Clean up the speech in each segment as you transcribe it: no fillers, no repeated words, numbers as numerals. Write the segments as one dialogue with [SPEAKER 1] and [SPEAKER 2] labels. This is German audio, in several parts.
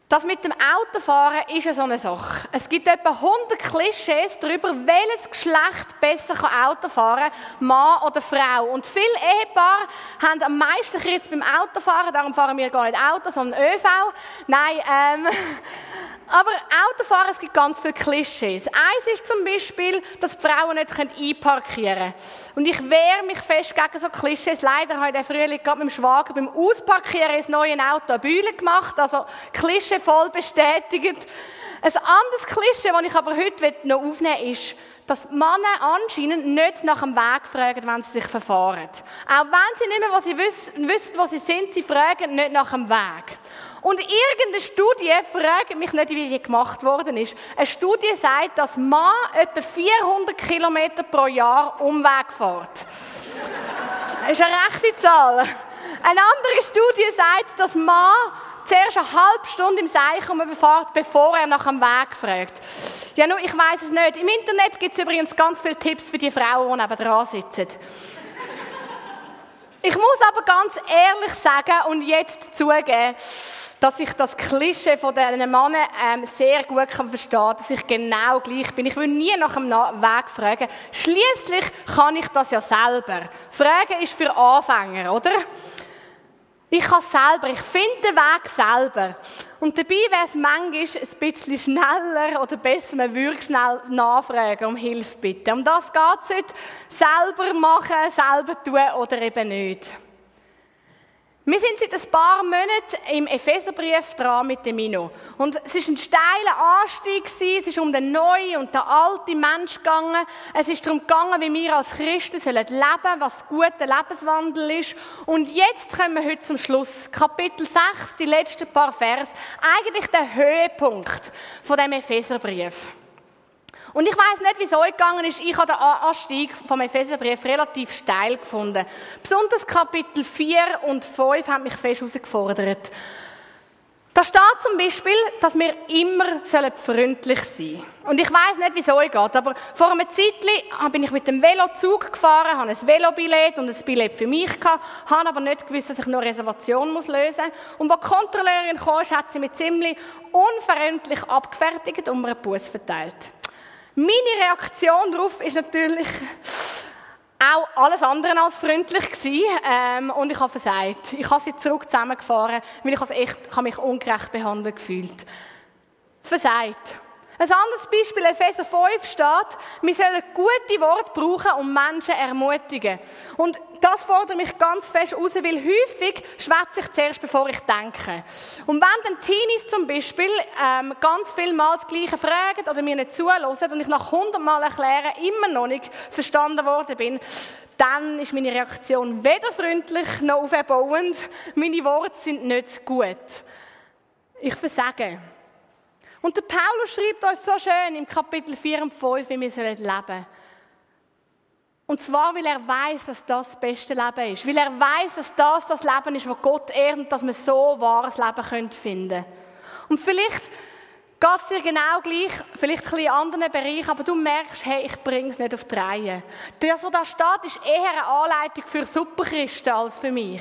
[SPEAKER 1] Das mit dem Autofahren ist ja so eine Sache. Es gibt etwa 100 Klischees darüber, welches Geschlecht besser Auto fahren kann, Mann oder Frau. Und viele Ehepaare haben am meisten Kritz beim Autofahren, darum fahren wir gar nicht Auto, sondern ÖV. Nein, aber Autofahren, es gibt ganz viele Klischees. Eins ist zum Beispiel, dass die Frauen nicht einparkieren können. Und ich wehre mich fest gegen so Klischees. Leider habe ich den Frühling gerade mit dem Schwager beim Ausparkieren ins neue Auto eine Bühne gemacht. Also Klischee voll bestätigt. Ein anderes Klischee, das ich aber heute noch aufnehmen will, ist, dass Männer anscheinend nicht nach dem Weg fragen, wenn sie sich verfahren. Auch wenn sie nicht mehr, wissen, wo sie sind, sie fragen nicht nach dem Weg. Und irgendeine Studie, fragt mich nicht, wie die gemacht worden ist, eine Studie sagt, dass Mann etwa 400 Kilometer pro Jahr Umweg fährt. Das ist eine rechte Zahl. Eine andere Studie sagt, dass Mann zuerst eine halbe Stunde im Seich fährt, bevor er nach dem Weg fragt. Ja, nur, ich weiss es nicht. Im Internet gibt es übrigens ganz viele Tipps für die Frauen, die nebendran sitzen. Ich muss aber ganz ehrlich sagen und jetzt zugeben, dass ich das Klischee von diesen Männern sehr gut verstehen kann, dass ich genau gleich bin. Ich will nie nach dem Weg fragen. Schliesslich kann ich das ja selber. Fragen ist für Anfänger, oder? Ich kann selber, ich finde den Weg selber. Und dabei wäre es manchmal ein bisschen schneller oder besser, man würde schnell nachfragen, um Hilfe bitten. Um das geht es heute. Selber machen, selber tun oder eben nicht. Wir sind seit ein paar Monaten im Epheserbrief dran mit dem Mino. Und es war ein steiler Anstieg. Es ist um den neuen und den alten Menschen gegangen. Es ist darum gegangen, wie wir als Christen leben sollen, was guter Lebenswandel ist. Und jetzt kommen wir heute zum Schluss. Kapitel 6, die letzten paar Vers. Eigentlich der Höhepunkt von dem Epheserbrief. Und ich weiss nicht, wie es euch gegangen ist. Ich habe den Anstieg vom Epheserbrief relativ steil gefunden. Besonders Kapitel 4 und 5 haben mich fest herausgefordert. Da steht zum Beispiel, dass wir immer freundlich sein sollen. Und ich weiss nicht, wie es euch geht, aber vor einer Zeit bin ich mit dem Velozug gefahren, habe ein Velobillett und ein Billett für mich gehabt, habe aber nicht gewusst, dass ich noch eine Reservation lösen muss. Und als die Kontrolleurin kam, hat sie mich ziemlich unfreundlich abgefertigt und mir einen Bus verteilt. Meine Reaktion darauf ist natürlich auch alles andere als freundlich gewesen, und ich habe versagt. Ich habe sie zurück zusammengefahren, weil ich mich ungerecht behandelt gefühlt. Versagt. Ein anderes Beispiel, Epheser 5 steht, wir sollen gute Worte brauchen, um Menschen zu ermutigen. Und das fordert mich ganz fest raus, weil häufig schwätze ich zuerst, bevor ich denke. Und wenn dann Teenies zum Beispiel ganz viel Mal das Gleiche fragen oder mir nicht zuhören und ich nach 100 Mal erklären, immer noch nicht verstanden worden bin, dann ist meine Reaktion weder freundlich noch aufbauend. Meine Worte sind nicht gut. Ich versage. Und der Paulus schreibt uns so schön im Kapitel 4 und 5, wie wir leben sollen. Und zwar, weil er weiss, dass das beste Leben ist. Weil er weiss, dass das Leben ist, das Gott ehrt und dass wir so wahres Leben finden können. Und vielleicht geht es dir genau gleich, vielleicht ein bisschen in anderen Bereichen, aber du merkst, hey, ich bringe es nicht auf die Reihe. Das, was da steht, ist eher eine Anleitung für Superchristen als für mich.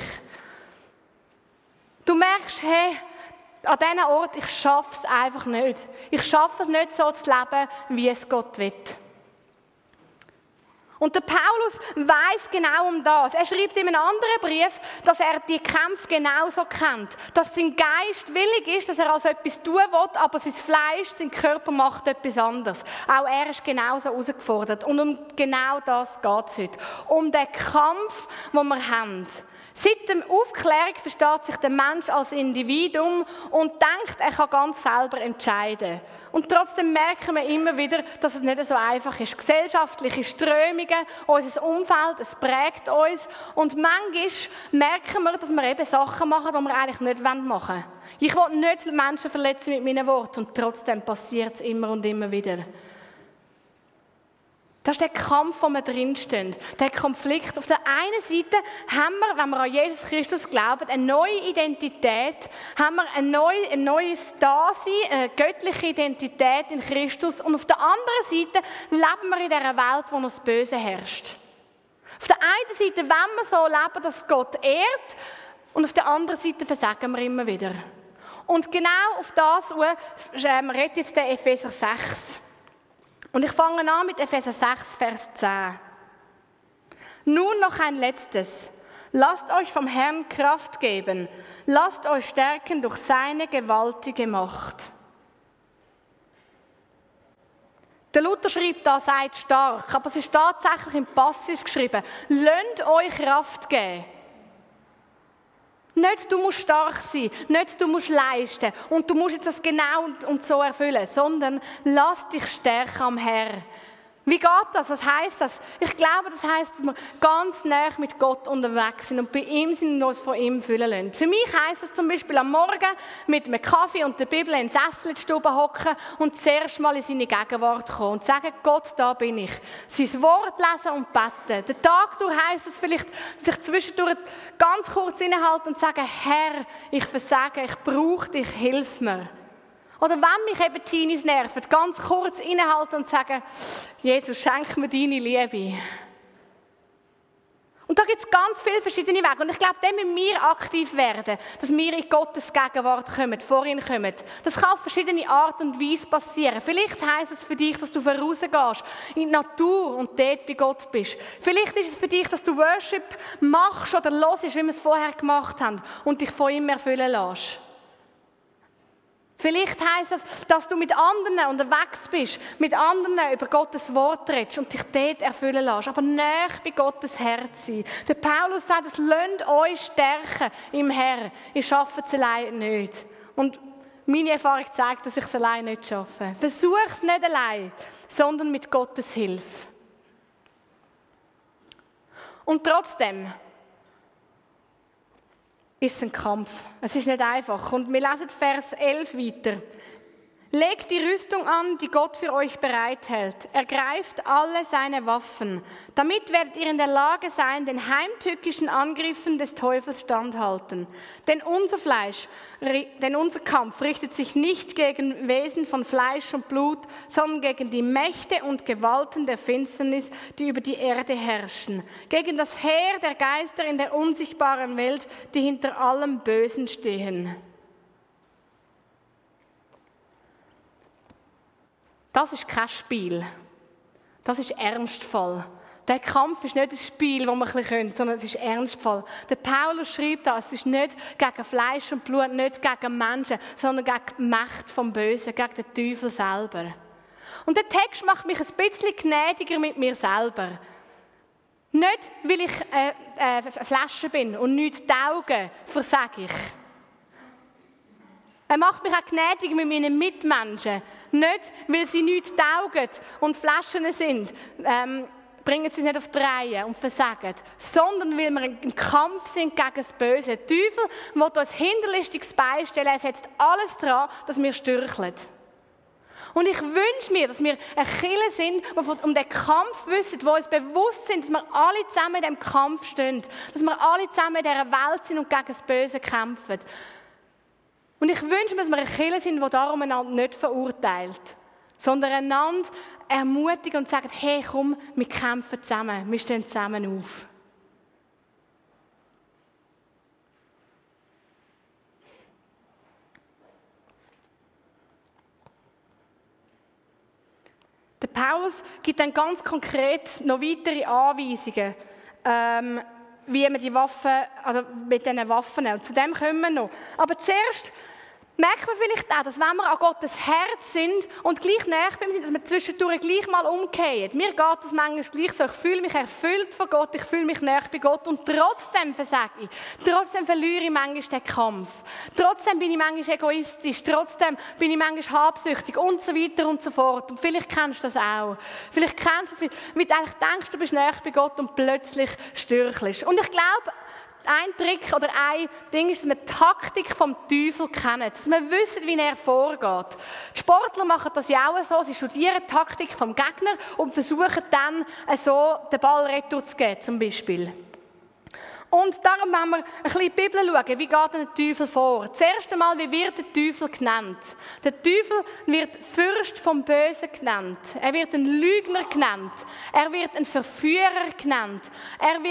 [SPEAKER 1] Du merkst, hey, an diesem Ort, ich schaffe es einfach nicht. Ich schaffe es nicht so zu leben, wie es Gott will. Und der Paulus weiss genau um das. Er schreibt in einem anderen Brief, dass er die Kämpfe genauso kennt. Dass sein Geist willig ist, dass er also etwas tun will, aber sein Fleisch, sein Körper macht etwas anderes. Auch er ist genauso herausgefordert. Und um genau das geht es heute. Um den Kampf, den wir haben. Seit der Aufklärung versteht sich der Mensch als Individuum und denkt, er kann ganz selber entscheiden. Und trotzdem merken wir immer wieder, dass es nicht so einfach ist. Gesellschaftliche Strömungen, unser Umfeld, es prägt uns. Und manchmal merken wir, dass wir eben Sachen machen, die wir eigentlich nicht machen wollen. Ich will nicht Menschen verletzen mit meinen Worten und trotzdem passiert es immer und immer wieder. Das ist der Kampf, wo wir drinstehen. Der Konflikt. Auf der einen Seite haben wir, wenn wir an Jesus Christus glauben, eine neue Identität, haben wir ein neues Dasein, eine göttliche Identität in Christus. Und auf der anderen Seite leben wir in dieser Welt, wo noch das Böse herrscht. Auf der einen Seite wollen wir so leben, dass Gott ehrt, und auf der anderen Seite versagen wir immer wieder. Und genau auf das redet jetzt der Epheser 6. Und ich fange an mit Epheser 6, Vers 10. Nun noch ein letztes. Lasst euch vom Herrn Kraft geben. Lasst euch stärken durch seine gewaltige Macht. Der Luther schreibt da, seid stark, aber es ist tatsächlich im Passiv geschrieben. Lasst euch Kraft geben. Nicht, du musst stark sein, nicht, du musst leisten und du musst jetzt das genau und so erfüllen, sondern lass dich stärken am Herrn. Wie geht das? Was heisst das? Ich glaube, das heisst, dass wir ganz nah mit Gott unterwegs sind und bei ihm sind und uns von ihm füllen lassen. Für mich heisst es zum Beispiel am Morgen mit einem Kaffee und der Bibel in den Sessel in die Stube hocken und zuerst mal in seine Gegenwart kommen und sagen, Gott, da bin ich. Sein Wort lesen und beten. Den Tag durch heisst es vielleicht, dass ich zwischendurch ganz kurz innehalte und sage, Herr, ich versage, ich brauche dich, hilf mir. Oder wenn mich eben Teenies nerven, ganz kurz innehalten und sagen, Jesus, schenk mir deine Liebe. Und da gibt es ganz viele verschiedene Wege. Und ich glaube, dann müssen wir aktiv werden, dass wir in Gottes Gegenwart kommen, vor ihn kommen. Das kann auf verschiedene Art und Weise passieren. Vielleicht heisst es für dich, dass du vorausgehst in die Natur und dort bei Gott bist. Vielleicht ist es für dich, dass du Worship machst oder hörst, wie wir es vorher gemacht haben und dich von ihm erfüllen lässt. Vielleicht heisst es, dass du mit anderen unterwegs bist, mit anderen über Gottes Wort redest und dich dort erfüllen lässt, aber näher bei Gottes Herz sein. Der Paulus sagt, es lasst euch stärken im Herrn. Ihr schafft es allein nicht. Und meine Erfahrung zeigt, dass ich es allein nicht schaffe. Versuch es nicht allein, sondern mit Gottes Hilfe. Und trotzdem ist es ein Kampf. Es ist nicht einfach. Und wir lesen Vers 11 weiter. Legt die Rüstung an, die Gott für euch bereithält. Ergreift alle seine Waffen. Damit werdet ihr in der Lage sein, den heimtückischen Angriffen des Teufels standhalten. Denn unser Kampf richtet sich nicht gegen Wesen von Fleisch und Blut, sondern gegen die Mächte und Gewalten der Finsternis, die über die Erde herrschen. Gegen das Heer der Geister in der unsichtbaren Welt, die hinter allem Bösen stehen. Das ist kein Spiel. Das ist Ernstfall. Der Kampf ist nicht ein Spiel, das man ein bisschen könnte, sondern es ist Ernstfall. Der Paulus schreibt das, es ist nicht gegen Fleisch und Blut, nicht gegen Menschen, sondern gegen die Macht vom Bösen, gegen den Teufel selber. Und der Text macht mich ein bisschen gnädiger mit mir selber. Nicht, weil ich eine Flasche bin und nichts tauge, versage ich. Er macht mich auch gnädig mit meinen Mitmenschen. Nicht, weil sie nichts taugen und Flaschen sind, bringen sie es nicht auf die Reihe und versagen, sondern weil wir im Kampf sind gegen das Böse. Der Teufel will uns hinterlistiges beistellen, er setzt alles daran, dass wir stürcheln. Und ich wünsche mir, dass wir eine Kirche sind, die um den Kampf wissen, die uns bewusst sind, dass wir alle zusammen in diesem Kampf stehen, dass wir alle zusammen in dieser Welt sind und gegen das Böse kämpfen. Und ich wünsche mir, dass wir eine Kirche sind, die darum einander nicht verurteilt, sondern einander ermutigt und sagt, hey, komm, wir kämpfen zusammen, wir stehen zusammen auf. Der Paulus gibt dann ganz konkret noch weitere Anweisungen, wie man die Waffen, also mit diesen Waffen nimmt. Zu dem kommen wir noch. Aber zuerst merkt man vielleicht auch, dass wenn wir an Gottes Herz sind und gleich näher bei ihm sind, dass wir zwischendurch gleich mal umkehren. Mir geht das manchmal gleich so. Ich fühle mich erfüllt von Gott, ich fühle mich näher bei Gott und trotzdem versage ich. Trotzdem verliere ich manchmal den Kampf. Trotzdem bin ich manchmal egoistisch. Trotzdem bin ich manchmal habsüchtig und so weiter und so fort. Und vielleicht kennst du das auch. Vielleicht kennst du das, wie du eigentlich denkst, du bist näher bei Gott und plötzlich stürchelst. Und ich glaube, ein Trick oder ein Ding ist, dass wir die Taktik vom Teufel kennen. Dass wir wissen, wie er vorgeht. Die Sportler machen das ja auch so. Sie studieren die Taktik vom Gegner und versuchen dann so den Ball retour zu geben, zum Beispiel. Und darum wollen wir ein bisschen in die Bibel schauen, wie geht denn der Teufel vor? Zuerst einmal, wie wird der Teufel genannt? Der Teufel wird Fürst vom Bösen genannt. Er wird ein Lügner genannt. Er wird ein Verführer genannt. Er wird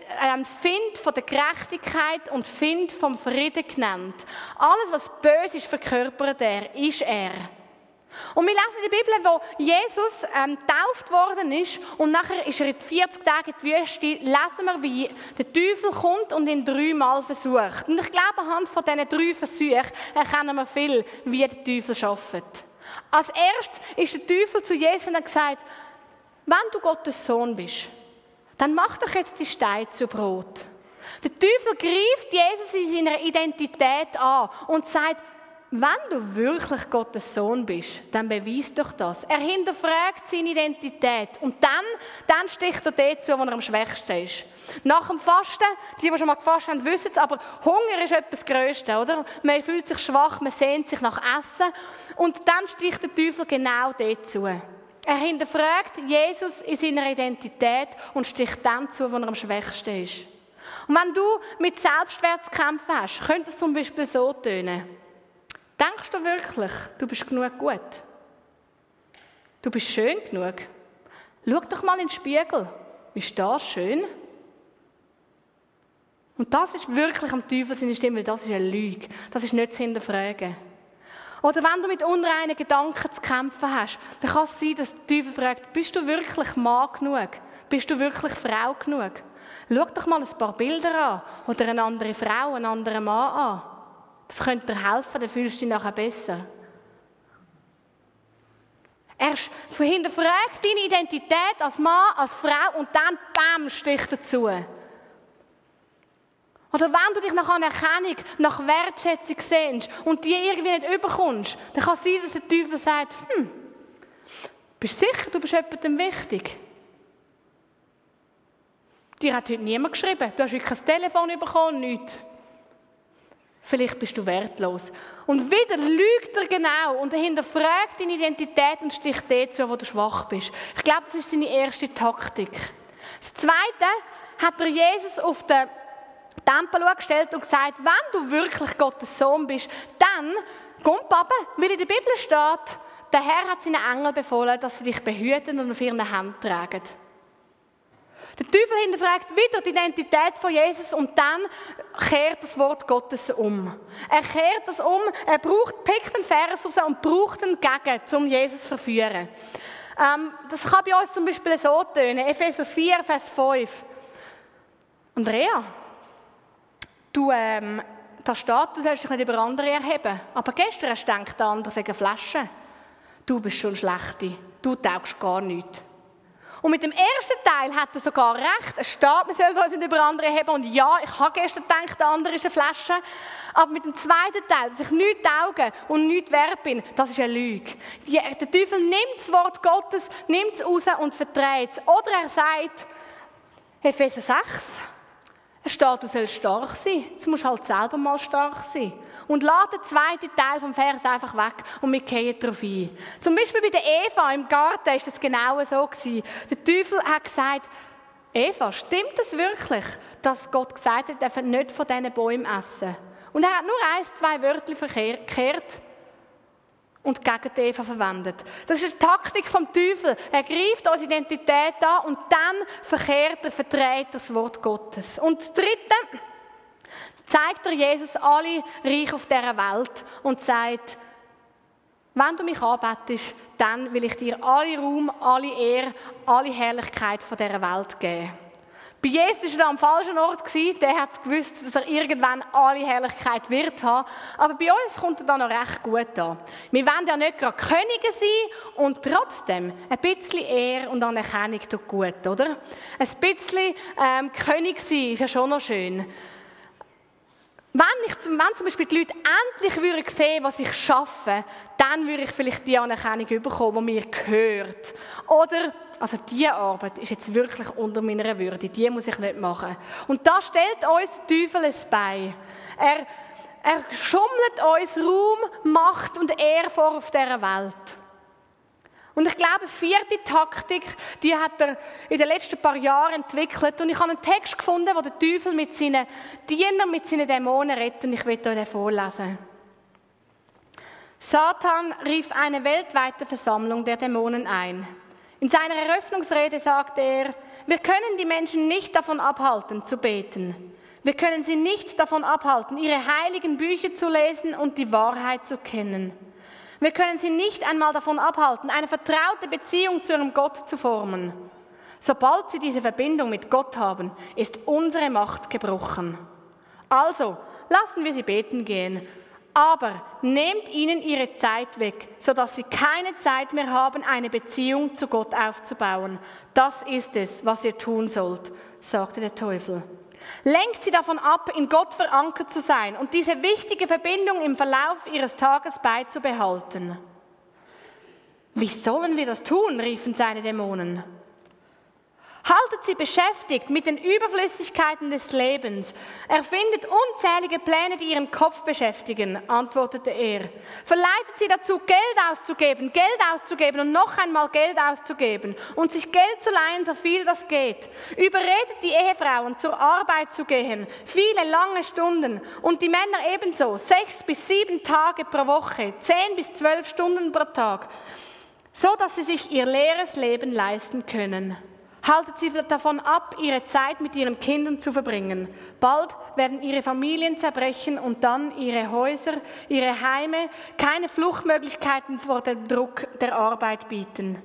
[SPEAKER 1] Find von der Gerechtigkeit und Find vom Frieden genannt. Alles, was böse ist, verkörpert er, ist er. Und wir lesen in der Bibel, wo Jesus getauft worden ist und nachher ist er in 40 Tagen in die Wüste, lesen wir, wie der Teufel kommt und ihn 3-mal versucht. Und ich glaube, anhand von diesen 3 Versuchen erkennen wir viel, wie der Teufel arbeitet. Als erstes ist der Teufel zu Jesus und hat gesagt, wenn du Gottes Sohn bist, dann mach doch jetzt die Steine zu Brot. Der Teufel greift Jesus in seiner Identität an und sagt, wenn du wirklich Gottes Sohn bist, dann beweis doch das. Er hinterfragt seine Identität und dann sticht er dort zu, wo er am schwächsten ist. Nach dem Fasten, die schon mal gefastet haben, wissen es, aber Hunger ist etwas Größtes, oder? Man fühlt sich schwach, man sehnt sich nach Essen und dann sticht der Teufel genau dort zu. Er hinterfragt Jesus in seiner Identität und sticht dann zu, wo er am schwächsten ist. Und wenn du mit Selbstwert zu kämpfen hast, könnte es zum Beispiel so tönen. Denkst du wirklich, du bist genug gut? Du bist schön genug? Schau doch mal in den Spiegel. Ist das schön? Und das ist wirklich am Teufel seine Stimme, weil das ist eine Lüge. Das ist nicht zu hinterfragen. Oder wenn du mit unreinen Gedanken zu kämpfen hast, dann kann es sein, dass der Teufel fragt, bist du wirklich Mann genug? Bist du wirklich Frau genug? Schau doch mal ein paar Bilder an oder eine andere Frau, einen anderen Mann an. Das könnte dir helfen, dann fühlst du dich nachher besser. Er hinterfragt deine Identität als Mann, als Frau und dann bam, sticht dazu. Oder wenn du dich nach Anerkennung, nach Wertschätzung sehnst und die irgendwie nicht überkommst, dann kann es sein, dass der Teufel sagt, bist du sicher, du bist jemandem wichtig? Dir hat heute niemand geschrieben, du hast heute kein Telefon bekommen, nichts. Vielleicht bist du wertlos. Und wieder lügt er genau und er hinterfragt deine Identität und sticht dort zu, wo du schwach bist. Ich glaube, das ist seine erste Taktik. Das Zweite hat er Jesus auf den Tempel gestellt und gesagt, wenn du wirklich Gottes Sohn bist, dann komm, Papa, weil in der Bibel steht, der Herr hat seinen Engel befohlen, dass sie dich behüten und auf ihren Händen tragen. Der Teufel hinterfragt wieder die Identität von Jesus und dann kehrt das Wort Gottes um. Er kehrt das um, pickt einen Vers raus und braucht ihn gegen, um Jesus zu verführen. Das kann bei uns zum Beispiel so tönen, Epheser 4, Vers 5. Andrea, da steht, du sollst dich nicht über andere erheben, aber gestern hast du gedacht, der andere sei eine Flasche. Du bist schon schlechte, du taugst gar nichts. Und mit dem ersten Teil hat er sogar recht. Es steht, man soll uns nicht über andere erheben. Und ja, ich habe gestern gedacht, der andere ist eine Flasche. Aber mit dem zweiten Teil, dass ich nichts tauge und nichts wert bin, das ist eine Lüge. Der Teufel nimmt das Wort Gottes, nimmt es raus und verdreht es. Oder er sagt, Epheser 6, es steht, du sollst stark sein. Jetzt musst du halt selber mal stark sein. Und lass den zweiten Teil vom Vers einfach weg und wir gehen darauf ein. Zum Beispiel bei der Eva im Garten war das genau so gewesen. Der Teufel hat gesagt, Eva, stimmt es wirklich, dass Gott gesagt hat, er darf nicht von diesen Bäumen essen? Und er hat nur 1-2 Wörter verkehrt und gegen die Eva verwendet. Das ist eine Taktik vom Teufel. Er greift unsere Identität an und dann verdreht das Wort Gottes. Und das Dritte, zeigt er Jesus alle Reiche auf dieser Welt und sagt, wenn du mich anbetest, dann will ich dir alle Ruhm, alle Ehre, alle Herrlichkeit von dieser Welt geben. Bei Jesus war er am falschen Ort, der hat gewusst, dass er irgendwann alle Herrlichkeit wird haben. Aber bei uns kommt er da noch recht gut an. Wir wollen ja nicht gerade Könige sein und trotzdem ein bisschen Ehre und Anerkennung tut gut, oder? Ein bisschen König sein ist ja schon noch schön. Wenn zum Beispiel die Leute endlich sehen würden, was ich schaffe, dann würde ich vielleicht die Anerkennung bekommen, die mir gehört. Oder, also diese Arbeit ist jetzt wirklich unter meiner Würde, die muss ich nicht machen. Und da stellt uns der Teufel ein Bein. Er schummelt uns Ruhm, Macht und Ehre vor auf dieser Welt. Und ich glaube, 4. Taktik, die hat er in den letzten paar Jahren entwickelt. Und ich habe einen Text gefunden, wo der Teufel mit seinen Dienern, mit seinen Dämonen redet. Und ich will euch den vorlesen. Satan rief eine weltweite Versammlung der Dämonen ein. In seiner Eröffnungsrede sagte er, wir können die Menschen nicht davon abhalten, zu beten. Wir können sie nicht davon abhalten, ihre heiligen Bücher zu lesen und die Wahrheit zu kennen. Wir können sie nicht einmal davon abhalten, eine vertraute Beziehung zu ihrem Gott zu formen. Sobald sie diese Verbindung mit Gott haben, ist unsere Macht gebrochen. Also, lassen wir sie beten gehen. Aber nehmt ihnen ihre Zeit weg, sodass sie keine Zeit mehr haben, eine Beziehung zu Gott aufzubauen. Das ist es, was ihr tun sollt, sagte der Teufel. Lenkt sie davon ab, in Gott verankert zu sein und diese wichtige Verbindung im Verlauf ihres Tages beizubehalten. Wie sollen wir das tun, riefen seine Dämonen. Haltet sie beschäftigt mit den Überflüssigkeiten des Lebens. Erfindet unzählige Pläne, die ihren Kopf beschäftigen, antwortete er. Verleitet sie dazu, Geld auszugeben und noch einmal Geld auszugeben und sich Geld zu leihen, so viel das geht. Überredet die Ehefrauen, zur Arbeit zu gehen, viele lange Stunden und die Männer ebenso, 6 bis 7 Tage pro Woche, 10 bis 12 Stunden pro Tag, so dass sie sich ihr leeres Leben leisten können. Haltet sie davon ab, ihre Zeit mit ihren Kindern zu verbringen. Bald werden ihre Familien zerbrechen und dann ihre Häuser, ihre Heime keine Fluchtmöglichkeiten vor dem Druck der Arbeit bieten.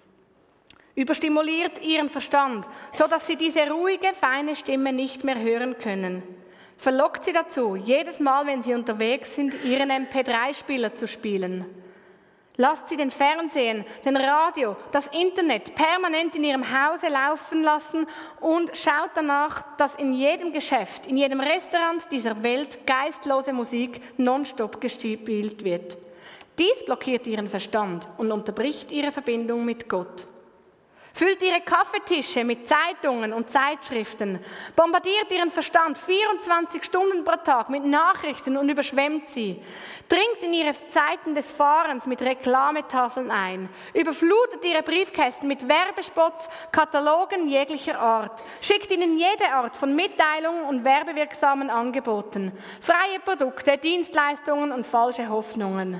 [SPEAKER 1] Überstimuliert ihren Verstand, sodass sie diese ruhige, feine Stimme nicht mehr hören können. Verlockt sie dazu, jedes Mal, wenn sie unterwegs sind, ihren MP3-Spieler zu spielen. Lasst sie den Fernsehen, den Radio, das Internet permanent in ihrem Hause laufen lassen und schaut danach, dass in jedem Geschäft, in jedem Restaurant dieser Welt geistlose Musik nonstop gespielt wird. Dies blockiert ihren Verstand und unterbricht ihre Verbindung mit Gott. Füllt ihre Kaffeetische mit Zeitungen und Zeitschriften, bombardiert ihren Verstand 24 Stunden pro Tag mit Nachrichten und überschwemmt sie, dringt in ihre Zeiten des Fahrens mit Reklametafeln ein, überflutet ihre Briefkästen mit Werbespots, Katalogen jeglicher Art, schickt ihnen jede Art von Mitteilungen und werbewirksamen Angeboten, freie Produkte, Dienstleistungen und falsche Hoffnungen.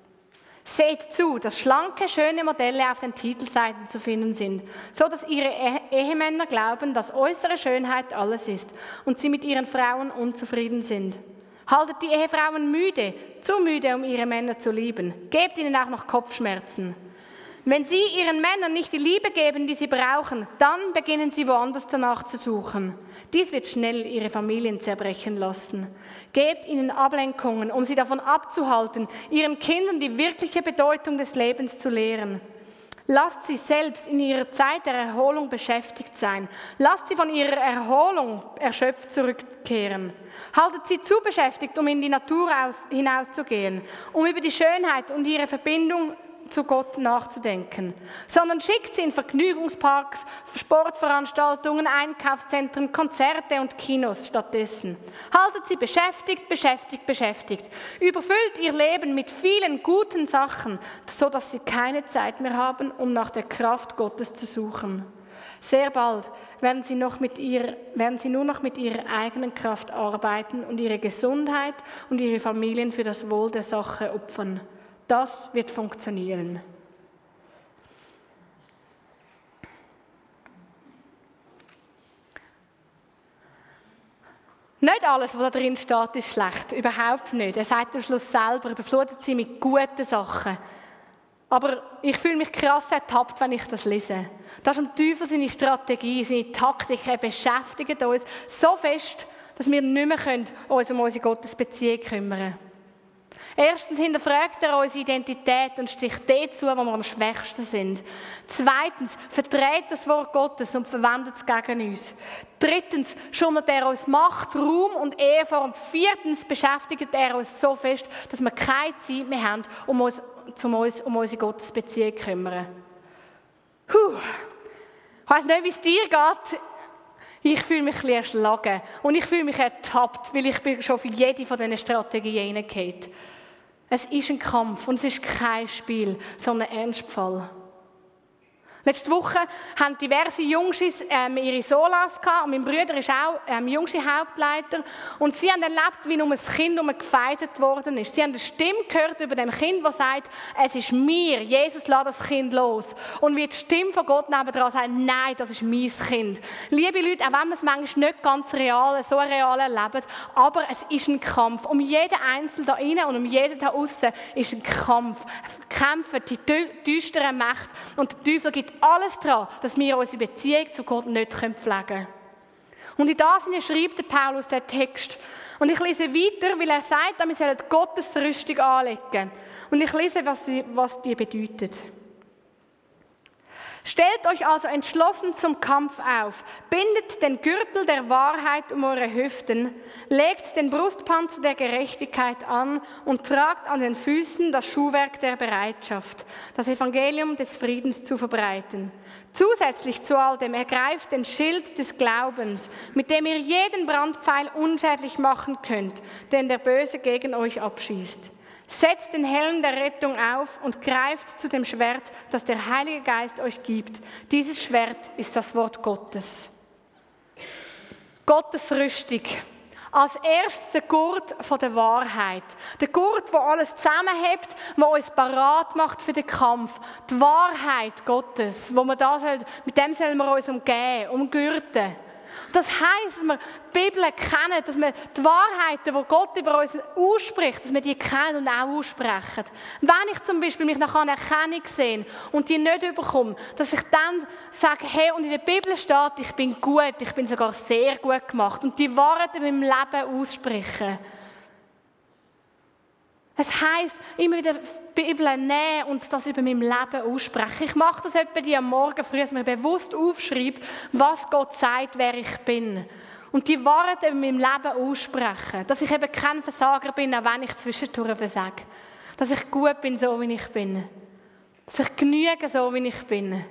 [SPEAKER 1] Seht zu, dass schlanke, schöne Modelle auf den Titelseiten zu finden sind, so dass ihre Ehemänner glauben, dass äußere Schönheit alles ist und sie mit ihren Frauen unzufrieden sind. Haltet die Ehefrauen müde, zu müde, um ihre Männer zu lieben. Gebt ihnen auch noch Kopfschmerzen. Wenn sie ihren Männern nicht die Liebe geben, die sie brauchen, dann beginnen sie woanders danach zu suchen. Dies wird schnell ihre Familien zerbrechen lassen. Gebt ihnen Ablenkungen, um sie davon abzuhalten, ihren Kindern die wirkliche Bedeutung des Lebens zu lehren. Lasst sie selbst in ihrer Zeit der Erholung beschäftigt sein. Lasst sie von ihrer Erholung erschöpft zurückkehren. Haltet sie zu beschäftigt, um in die Natur hinauszugehen, um über die Schönheit und ihre Verbindung zu Gott nachzudenken, sondern schickt sie in Vergnügungsparks, Sportveranstaltungen, Einkaufszentren, Konzerte und Kinos stattdessen. Haltet sie beschäftigt. Überfüllt ihr Leben mit vielen guten Sachen, sodass sie keine Zeit mehr haben, um nach der Kraft Gottes zu suchen. Sehr bald werden sie nur noch mit ihrer eigenen Kraft arbeiten und ihre Gesundheit und ihre Familien für das Wohl der Sache opfern. Das wird funktionieren. Nicht alles, was da drin steht, ist schlecht. Überhaupt nicht. Er sagt am Schluss selber, überflutet sie mit guten Sachen. Aber ich fühle mich krass ertappt, wenn ich das lese. Das ist am Teufel seine Strategie, seine Taktik. Er beschäftigt uns so fest, dass wir nicht mehr uns um unsere Gottesbeziehung kümmern können. Erstens hinterfragt er unsere Identität und sticht dort zu, wo wir am schwächsten sind. Zweitens verdreht das Wort Gottes und verwendet es gegen uns. Drittens schummelt er uns Macht, Ruhm und Ehre vor. Und viertens beschäftigt er uns so fest, dass wir keine Zeit mehr haben, um uns um unsere Gottesbeziehung zu kümmern. Ich weiss nicht, wie es dir geht. Ich fühle mich ein bisschen erschlagen und ich fühle mich ertappt, weil ich bin schon für jede von diesen Strategien hineingefallen. Es ist ein Kampf und es ist kein Spiel, sondern ein Ernstfall. Letzte Woche haben diverse Jungschis ihre Solas gehabt und mein Bruder ist auch Jungschi-Hauptleiter. Und sie haben erlebt, wie nur ein Kind gefeitet worden ist. Sie haben eine Stimme gehört über dem Kind, das sagt, es ist mir, Jesus, lass das Kind los. Und wie die Stimme von Gott nebendran sagt, nein, das ist mein Kind. Liebe Leute, auch wenn wir es manchmal nicht ganz so real erleben, aber es ist ein Kampf. Um jeden Einzelnen da innen und um jeden da außen ist ein Kampf. Kämpfen die düsteren Mächte und der Teufel gibt alles daran, dass wir unsere Beziehung zu Gott nicht pflegen können. Und in das schreibt der Paulus den Text. Und ich lese weiter, weil er sagt, wir sollen Gottes Rüstung anlegen. Und ich lese, was die bedeutet. Stellt euch also entschlossen zum Kampf auf, bindet den Gürtel der Wahrheit um eure Hüften, legt den Brustpanzer der Gerechtigkeit an und tragt an den Füßen das Schuhwerk der Bereitschaft, das Evangelium des Friedens zu verbreiten. Zusätzlich zu all dem ergreift den Schild des Glaubens, mit dem ihr jeden Brandpfeil unschädlich machen könnt, den der Böse gegen euch abschießt. Setzt den Helm der Rettung auf und greift zu dem Schwert, das der Heilige Geist euch gibt. Dieses Schwert ist das Wort Gottes. Gottes Rüstung. Als erstes der Gurt von der Wahrheit. Der Gurt, der alles zusammenhält, der uns parat macht für den Kampf. Die Wahrheit Gottes, mit dem sollen wir uns umgürten. Das heisst, dass wir die Bibel kennen, dass wir die Wahrheiten, die Gott über uns ausspricht, dass wir die kennen und auch aussprechen. Wenn ich zum Beispiel mich nach Anerkennung sehe und die nicht bekomme, dass ich dann sage, hey, und in der Bibel steht, ich bin gut, ich bin sogar sehr gut gemacht und die Wahrheit in meinem Leben aussprechen. Es heisst, immer wieder die Bibel nehmen und das über mein Leben aussprechen. Ich mache das etwa am Morgen früh, dass mir bewusst aufschreibe, was Gott sagt, wer ich bin. Und die Wahrheit über mein Leben aussprechen. Dass ich eben kein Versager bin, auch wenn ich zwischendurch versage. Dass ich gut bin, so wie ich bin. Dass ich genüge, so wie ich bin.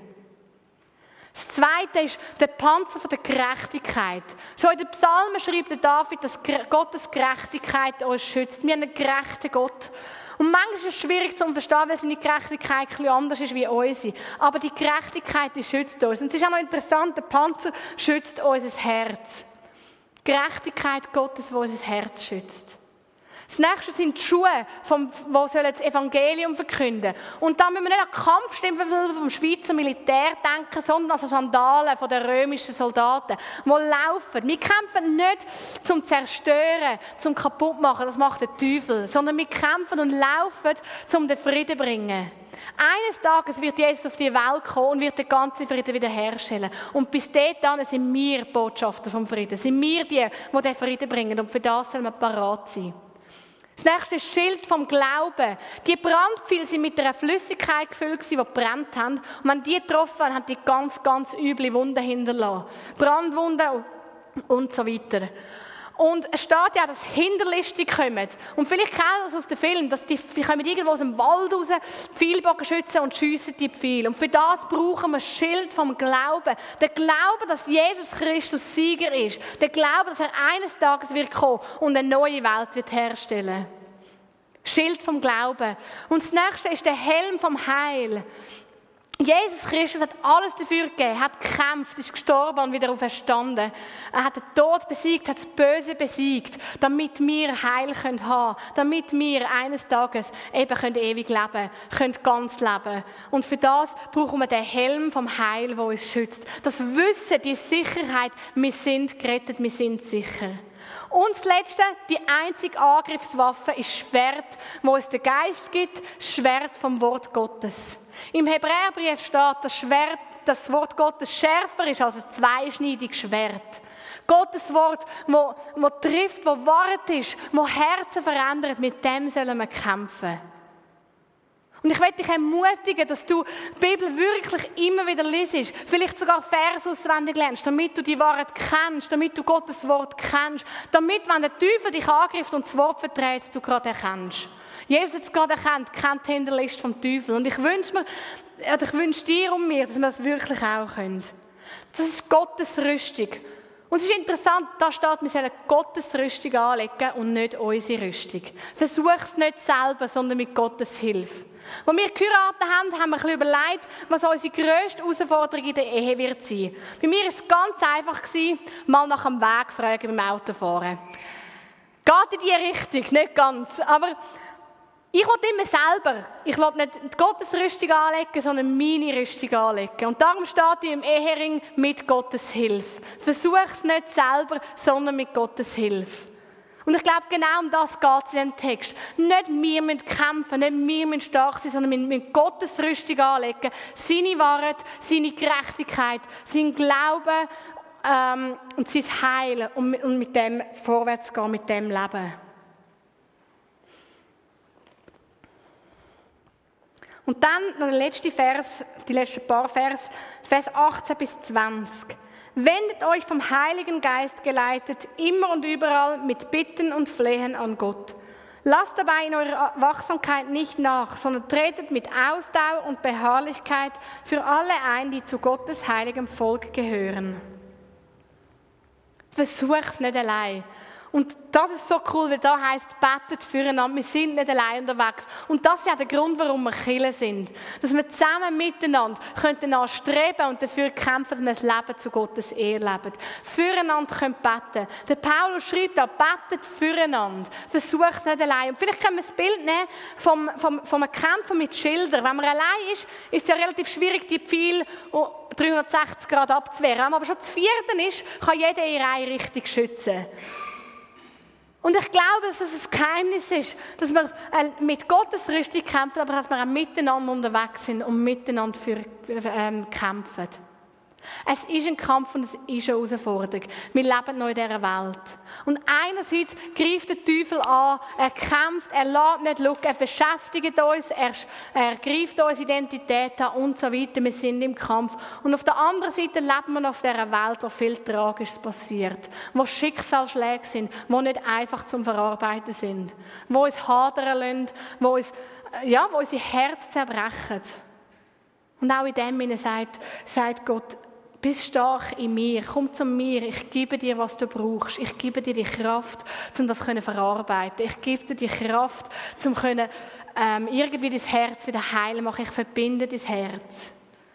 [SPEAKER 1] Das Zweite ist der Panzer der Gerechtigkeit. Schon in den Psalmen schreibt der David, dass Gottes Gerechtigkeit uns schützt. Wir haben einen gerechten Gott. Und manchmal ist es schwierig zu verstehen, weil seine Gerechtigkeit ein bisschen anders ist wie unsere. Aber die Gerechtigkeit, die schützt uns. Und es ist auch noch interessant, der Panzer schützt unser Herz. Die Gerechtigkeit Gottes, die unser Herz schützt. Das nächste sind die Schuhe, die das Evangelium verkünden sollen. Und da müssen wir nicht an die Kampfstiefel vom Schweizer Militär denken, sondern an Sandalen der römischen Soldaten, die laufen. Wir kämpfen nicht zum Zerstören, zum Kaputtmachen, das macht der Teufel, sondern wir kämpfen und laufen, um den Frieden zu bringen. Eines Tages wird Jesus auf die Welt kommen und wird den ganzen Frieden wiederherstellen. Und bis dahin sind wir Botschafter vom Frieden. Sind wir die den Frieden bringen. Und für das sollen wir parat sein. Das nächste ist das Schild vom Glauben. Die Brandpfeile waren mit einer Flüssigkeit gefüllt, die gebrannt haben. Und wenn die getroffen haben, haben die ganz, ganz üble Wunden hinterlassen. Brandwunden und so weiter. Und es steht ja, dass Hinterliste kommen. Und vielleicht kennt ihr das aus dem Film, dass die kommen irgendwo aus dem Wald raus, die Pfeilbogen schützen und schiessen die Pfeile. Und für das brauchen wir das Schild vom Glauben. Der Glaube, dass Jesus Christus Sieger ist. Der Glaube, dass er eines Tages wird kommen und eine neue Welt wird herstellen. Schild vom Glauben. Und das nächste ist der Helm vom Heil. Jesus Christus hat alles dafür gegeben, hat gekämpft, ist gestorben und wieder auferstanden. Er hat den Tod besiegt, hat das Böse besiegt, damit wir Heil haben können, damit wir eines Tages eben ewig leben können, ganz leben. Und für das brauchen wir den Helm vom Heil, der uns schützt. Das Wissen, die Sicherheit, wir sind gerettet, wir sind sicher. Und das Letzte, die einzige Angriffswaffe ist das Schwert, das uns der Geist gibt, das Schwert vom Wort Gottes. Im Hebräerbrief steht, das Wort Gottes schärfer ist als ein zweischneidiges Schwert. Gottes Wort, das trifft, das Wort ist, das Herzen verändert, mit dem sollen wir kämpfen. Und ich möchte dich ermutigen, dass du die Bibel wirklich immer wieder liest, vielleicht sogar Verse auswendig lernst, damit du die Wahrheit kennst, damit du Gottes Wort kennst, damit, wenn der Teufel dich angreift und das Wort verträgt, du gerade erkennst. Jesus hat es gerade erkannt, kennt die Hinterlist vom Teufel. Und ich wünsche dir und mir, dass wir das wirklich auch können. Das ist Gottes Rüstung. Und es ist interessant, da steht, wir sollen Gottes Rüstung anlegen und nicht unsere Rüstung. Versuch es nicht selber, sondern mit Gottes Hilfe. Als wir geheiratet haben, haben wir ein bisschen überlegt, was unsere grösste Herausforderung in der Ehe wird sein. Bei mir war es ganz einfach, mal nach dem Weg fragen beim Autofahren. Geht in diese Richtung, nicht ganz. Aber ich will immer selber. Ich will nicht Gottes Rüstung anlegen, sondern meine Rüstung anlegen. Und darum steht im Ehering mit Gottes Hilfe. Versuch es nicht selber, sondern mit Gottes Hilfe. Und ich glaube, genau um das geht es in diesem Text. Nicht wir müssen kämpfen, nicht wir müssen stark sein, sondern wir müssen Gottes Rüstung anlegen. Seine Wahrheit, seine Gerechtigkeit, sein Glauben und sein Heil und mit dem vorwärts gehen, mit dem Leben. Und dann noch der letzte Vers, die letzten paar Vers 18 bis 20. Wendet euch vom Heiligen Geist geleitet, immer und überall mit Bitten und Flehen an Gott. Lasst dabei in eurer Wachsamkeit nicht nach, sondern tretet mit Ausdauer und Beharrlichkeit für alle ein, die zu Gottes heiligem Volk gehören. Versuch's nicht allein. Und das ist so cool, weil da heisst es, betet füreinander, wir sind nicht allein unterwegs. Und das ist auch der Grund, warum wir Kirche sind. Dass wir zusammen miteinander danach streben und dafür kämpfen, dass wir das Leben zu Gottes Ehre leben. Füreinander können beten. Der Paulus schreibt da, betet füreinander. Versucht es nicht allein. Und vielleicht können wir das Bild nehmen vom einem Kämpfer mit Schildern. Wenn man allein ist, ist es ja relativ schwierig, die Pfeile 360 Grad abzuwehren. Wenn man aber schon zu vierten ist, kann jeder in ihre Richtung schützen. Und ich glaube, dass es ein Geheimnis ist, dass wir mit Gottes Rüstung kämpfen, aber dass wir auch miteinander unterwegs sind und miteinander kämpfen. Es ist ein Kampf und es ist eine Herausforderung. Wir leben noch in dieser Welt. Und einerseits greift der Teufel an, er kämpft, er lässt nicht schauen, er beschäftigt uns, er greift unsere Identität an und so weiter. Wir sind im Kampf. Und auf der anderen Seite leben wir noch auf dieser Welt, wo viel Tragisches passiert, wo Schicksalsschläge sind, die nicht einfach zum Verarbeiten sind, wo uns hadern lassen, wo unsere Herzen zerbrechen. Und auch in dem sagt Gott, bist stark in mir, komm zu mir, ich gebe dir, was du brauchst. Ich gebe dir die Kraft, um das zu verarbeiten. Ich gebe dir die Kraft, um irgendwie dein Herz wieder heilen machen. Ich verbinde dein Herz.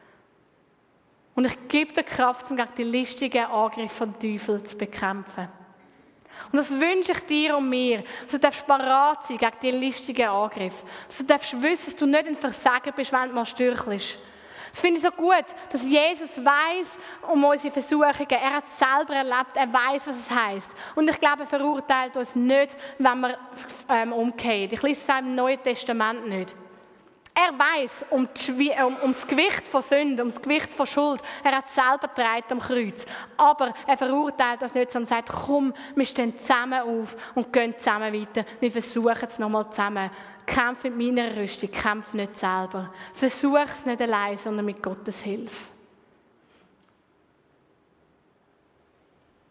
[SPEAKER 1] Und ich gebe dir Kraft, um gegen die listigen Angriffe vom Teufel zu bekämpfen. Und das wünsche ich dir und mir, dass du parat sein gegen die listigen Angriffe. Dass du wissen, dass du nicht ein Versager bist, wenn du mal stürchelst. Das finde ich so gut, dass Jesus weiss um unsere Versuchungen. Er hat es selber erlebt, er weiss, was es heisst. Und ich glaube, er verurteilt uns nicht, wenn wir umkehren. Ich lese es auch im Neuen Testament nicht. Er weiss um das Gewicht von Sünde, um das Gewicht von Schuld. Er hat es selber getragen am Kreuz. Aber er verurteilt uns nicht, sondern sagt, komm, wir stehen zusammen auf und gehen zusammen weiter. Wir versuchen es nochmal zusammen. Kämpf mit meiner Rüstung, kämpf nicht selber. Versuch es nicht allein, sondern mit Gottes Hilfe.